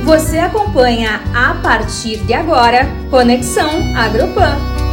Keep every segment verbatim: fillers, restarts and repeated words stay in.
Você acompanha a partir de agora Conexão Agropan.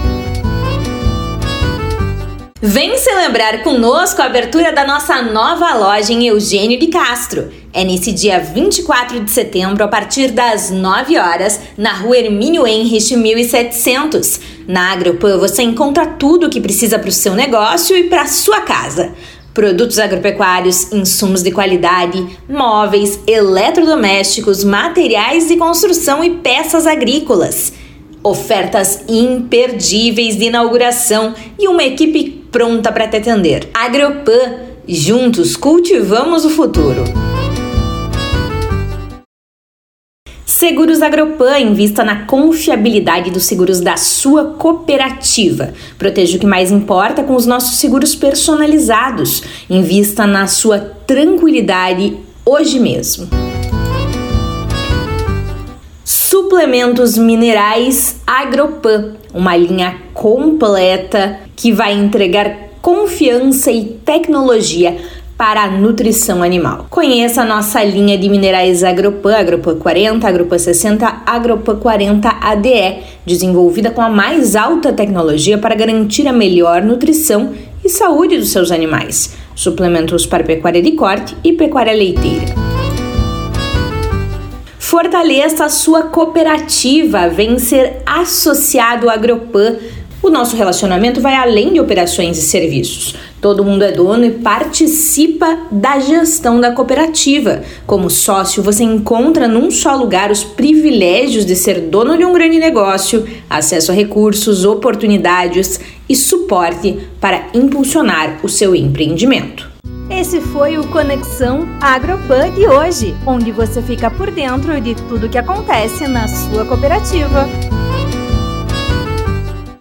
Vem celebrar conosco a abertura da nossa nova loja em Eugênio de Castro. É nesse dia vinte e quatro de setembro, a partir das nove horas, na rua Hermínio Henrich, mil e setecentos. Na Agropan você encontra tudo o que precisa para o seu negócio e para a sua casa. Produtos agropecuários, insumos de qualidade, móveis, eletrodomésticos, materiais de construção e peças agrícolas. Ofertas imperdíveis de inauguração e uma equipe pronta para te atender. Agropan, juntos cultivamos o futuro. Seguros Agropan, invista na confiabilidade dos seguros da sua cooperativa. Proteja o que mais importa com os nossos seguros personalizados. Invista na sua tranquilidade hoje mesmo. Suplementos minerais Agropan, uma linha completa que vai entregar confiança e tecnologia para a nutrição animal. Conheça a nossa linha de minerais Agropan, Agropan quarenta, Agropan sessenta, Agropan quarenta A D E, desenvolvida com a mais alta tecnologia para garantir a melhor nutrição e saúde dos seus animais. Suplementos para pecuária de corte e pecuária leiteira. Fortaleça a sua cooperativa, vem ser associado à Agropan. O nosso relacionamento vai além de operações e serviços. Todo mundo é dono e participa da gestão da cooperativa. Como sócio, você encontra num só lugar os privilégios de ser dono de um grande negócio, acesso a recursos, oportunidades e suporte para impulsionar o seu empreendimento. Esse foi o Conexão Agropan de hoje, onde você fica por dentro de tudo que acontece na sua cooperativa.